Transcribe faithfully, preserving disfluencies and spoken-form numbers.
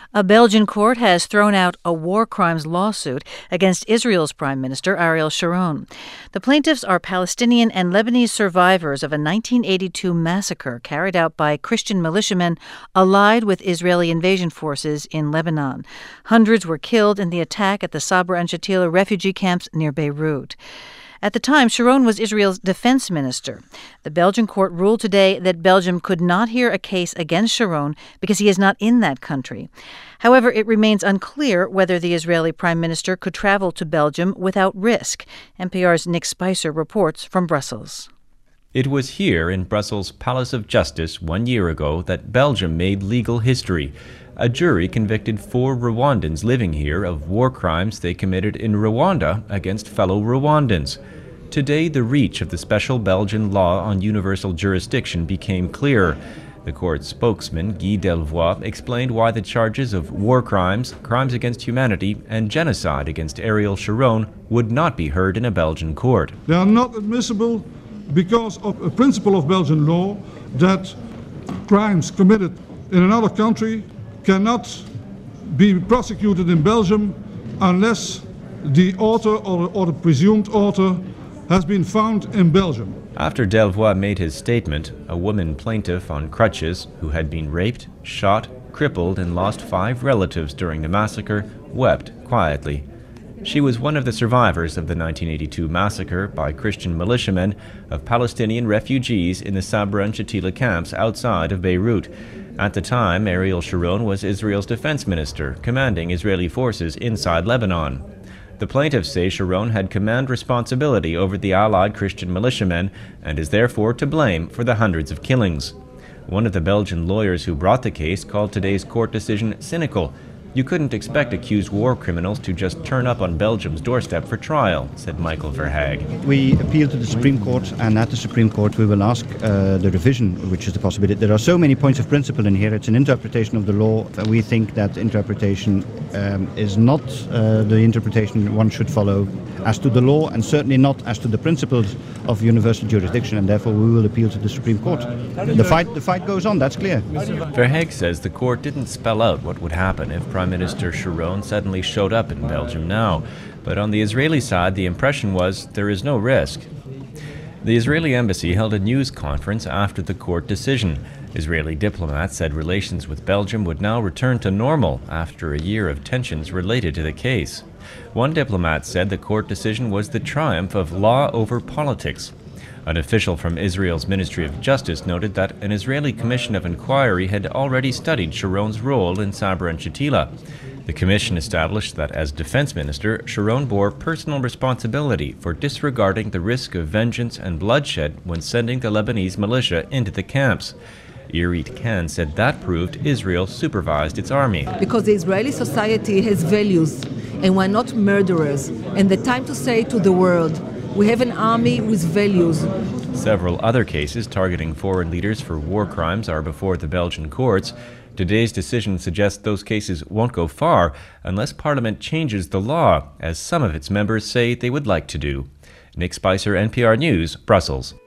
A Belgian court has thrown out a war crimes lawsuit against Israel's Prime Minister Ariel Sharon. The plaintiffs are Palestinian and Lebanese survivors of a nineteen eighty-two massacre carried out by Christian militiamen allied with Israeli invasion forces in Lebanon. Hundreds were killed in the attack at the Sabra and Shatila refugee camps near Beirut. At the time, Sharon was Israel's defense minister. The Belgian court ruled today that Belgium could not hear a case against Sharon because he is not in that country. However, it remains unclear whether the Israeli prime minister could travel to Belgium without risk. N P R's Nick Spicer reports from Brussels. It was here in Brussels' Palace of Justice one year ago that Belgium made legal history. A jury convicted four Rwandans living here of war crimes they committed in Rwanda against fellow Rwandans. Today, the reach of the special Belgian law on universal jurisdiction became clear. The court's spokesman, Guy Delvoye, explained why the charges of war crimes, crimes against humanity, and genocide against Ariel Sharon would not be heard in a Belgian court. They are not admissible because of a principle of Belgian law that crimes committed in another country cannot be prosecuted in Belgium unless the author or, or the presumed author has been found in Belgium. After Delvoye made his statement, a woman plaintiff on crutches who had been raped, shot, crippled, and lost five relatives during the massacre wept quietly. She was one of the survivors of the nineteen eighty-two massacre by Christian militiamen of Palestinian refugees in the Sabra and Shatila camps outside of Beirut. At the time, Ariel Sharon was Israel's defense minister, commanding Israeli forces inside Lebanon. The plaintiffs say Sharon had command responsibility over the allied Christian militiamen and is therefore to blame for the hundreds of killings. One of the Belgian lawyers who brought the case called today's court decision cynical. You couldn't expect accused war criminals to just turn up on Belgium's doorstep for trial, said Michael Verhaeg. We appeal to the Supreme Court, and at the Supreme Court we will ask uh, the revision, which is the possibility. There are so many points of principle in here. It's an interpretation of the law. We think that interpretation um, is not uh, the interpretation one should follow as to the law, and certainly not as to the principles of universal jurisdiction, and therefore we will appeal to the Supreme Court. The fight, the fight goes on, that's clear. Verhaeg says the court didn't spell out what would happen if Prime Minister Sharon suddenly showed up in Belgium now, but on the Israeli side the impression was there is no risk. The Israeli embassy held a news conference after the court decision. Israeli diplomats said relations with Belgium would now return to normal after a year of tensions related to the case. One diplomat said the court decision was the triumph of law over politics. An official from Israel's Ministry of Justice noted that an Israeli commission of inquiry had already studied Sharon's role in Sabra and Shatila. The commission established that as defense minister, Sharon bore personal responsibility for disregarding the risk of vengeance and bloodshed when sending the Lebanese militia into the camps. Irit Khan said that proved Israel supervised its army. Because the Israeli society has values, and we're not murderers. And the time to say to the world, we have an army with values. Several other cases targeting foreign leaders for war crimes are before the Belgian courts. Today's decision suggests those cases won't go far unless Parliament changes the law, as some of its members say they would like to do. Nick Spicer, N P R News, Brussels.